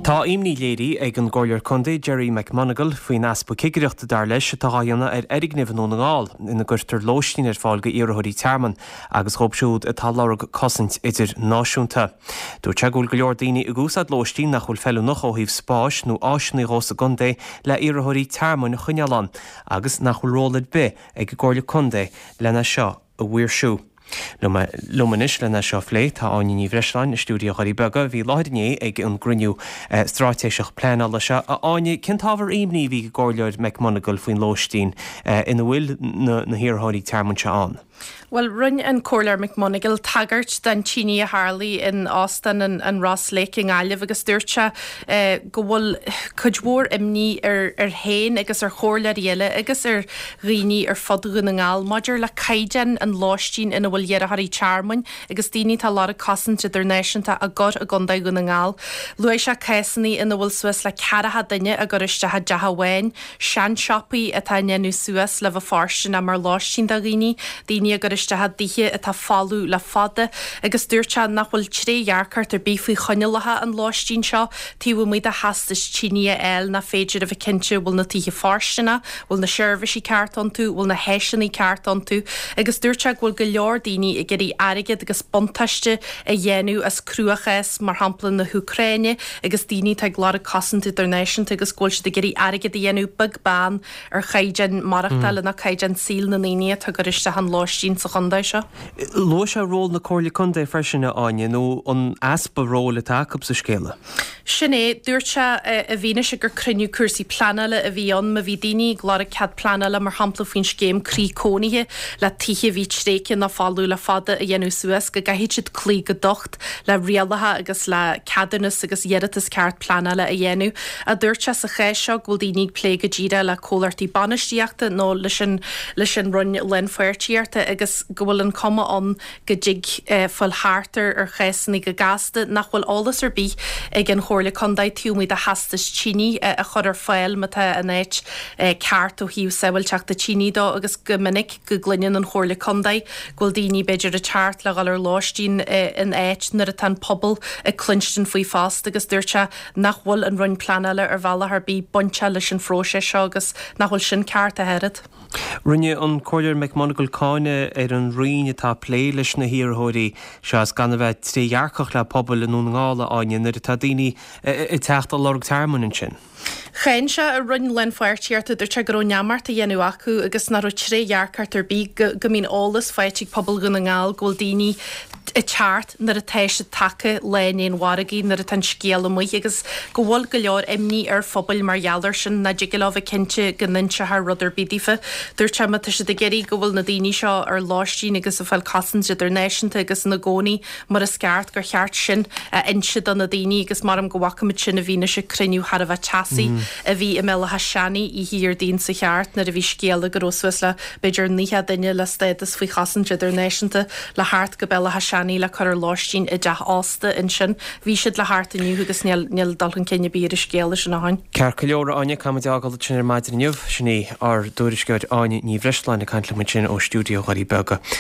Tá imní léirí ag an Gcomhairle Contae Jerry McMonagle faoin aspa cigreachta dar leis tá dhéanana Erig Niven ón ngáil ina gcuirtear lóistín fáil go iarrthóirí tearman agus chóibsiúd atá lára cosint idir náisiúnta. Dúirt te gúil go leor daoine i gúsad lóistín nach chfuil fellú nach ó híomh spáis nó áisina Rósa Contae le iarrthóirí tearman na chuineálan agus nach chfuil rólad be ag Gcomhairle Contae lena seo a bhuairsú. Lumanis lena seo phlé tá áine ní bhreislein na stúdio choirí bega bhí láidirné ag an gruniú strátéiseach pléála se a áine cin tábhar imní bhí Gcomhairle McMonagle faoin lóistín ina bhfuil na hiarrthóirí tearman se an. Well, run an Gcomhairle McMonagle tagart den Chini Harley in Austin and Ross Lake in Alliv agus dúirte go bhfuil cudmhór imní ar hain agus ar chóirle riile agus ar riní ar fodú na ngáil maidir le caidean an láistín ina bhfuil dhearthaí tearman agus daoine tá lára cosint idirnáisiúnta a gur a gundaigh go na ngáil. Luaidh se caisannaí ina bhfuil suas le cearatha duine a gur isteathe deathahain, sean siopaí atá neanú suas le bh farstin a mar láistín da riní, daoine a gur isteathe dithe atá fáú le fada agus dúirte nach bhfuil tréhearcart ar bífaí chonnealathe an láistín seo tíú muid a hastas Chini eil na féidir a bh cinnte bhfuil na títhe farstina, bhfuil na seirbhísí ceartán tú, bhfuil na heiseannaí ceartán tú, agus dúirte bhfuil go leor daoine i ggurí airigid agus bontaiste a dhéanú as cruachas mar hampla na Húcraine agus daoine te glára cosint idirnáisiúnta agus gúilte de gurí airigid a dhéanú big ban ar chaidean marachtal na caidean síl na naine tá gur iste an láistín sa chundaid seo. Lua se ról na Gcomhairle Contae freisinna áine nó an aspa róla tácab sa scéala? Sinné, dúirte a bhíine se gur cruniú cuasaí planala a bhí an ma bhí daoine glára cead planala mar hampla faoin scéim crí cónaithe le tithe bhí tréice na fáú le fada a dhéanú suas go gaithid siad clí go docht le rialathe agus le ceadannas agus dheartas ceart planala a dhéanú a dúirte sa ché seo bhfuil daoine lé go ddíra le cólartaí banistíochta nó leis an run lenfuirtíarta agus go bhfuil an cuma an go dig fuil háartar ar chesanna go gasta nach bhfuil álas ar bí ag an Gcomhairle Contae túmid a hastas Chini a chur ar fáil mata a néit ceart ó híomh saoil teachta Chini dó agus go minic go glunnean an Gcomhairle Contae ghfuil daoine beidir a teart le gáil ar láistín in éit nar a tan pobl a clinstin faoi fást agus dúirte nach bhfuil an run planala ar bhela ar bí bonte leis an fróise seo agus nach bhfuil sin ceart a head. Rinne an Gcomhairle McMonagle cáine ar an riine tá plé leis na hiarrthóirí se as gan bheith tréhearcach le pobl in ón ngála áine nar tá daoine i teachta lorg tearman sin. Chain se a run lenfuirtíarta dúirte gur neamart a dhéanú acu agus nar tréhearcart ar bí go mín álas feitiigh pobl go na ngáil ghfuil daoine i teart nar a teise take lenéon waragaí nar a tan scéala mu agus go bhfuil go leor imní ar phobal margheallar sin na digiláh cinnte gannse th rudidir bídífa dúirte mata si de geirí go bhfuil na daoine seo ar láistín agus a bhfuil cosint idirnáisiúnta agus na gcónaí mar a sceart gur cheart sin a insiad an na daoine agus mar am go bhacaid sin a bhíine se cruniú har a bheith teasaí a bhí i meile seannaí i híor daon sa cheart nar a bhí scéala go Rósuas le beidir níthe duine le stadas faoi chasint idirnáisiúnta le háart go bella seannaí le chur láistín i d death ásta in sin bhí siad le háart aniu agus níl dalchan cinenne bí a scéala sin áin. Cear go leor áine cam deágal sin ar maidir inniuh sinné ar dúirisceid áine ní bhreislein na caiintla sin ó stúdio choirí bega.